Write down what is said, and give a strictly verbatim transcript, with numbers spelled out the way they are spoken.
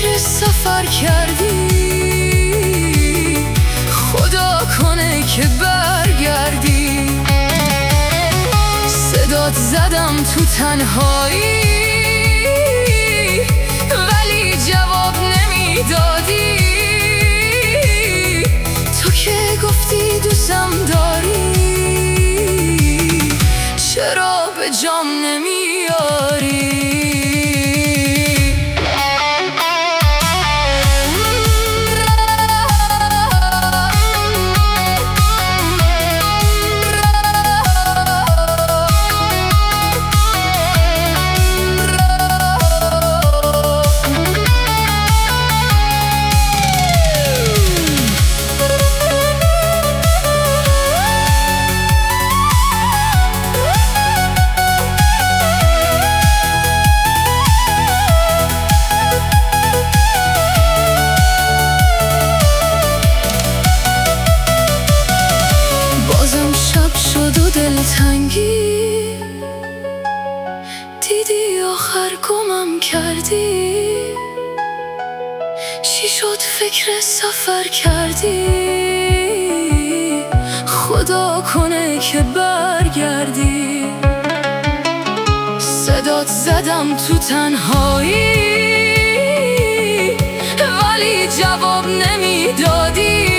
فکر سفر کردی، خدا کنه که برگردی. صدات زدم تو تنهایی ولی جواب نمیدادی. تو که گفتی دوستم داری، چرا به جام نمیاری؟ دلتنگی دیدی آخر گمم کردی. چی شد فکر سفر کردی؟ خدا کنه که برگردی. صدات زدم تو تنهایی ولی جواب نمیدادی.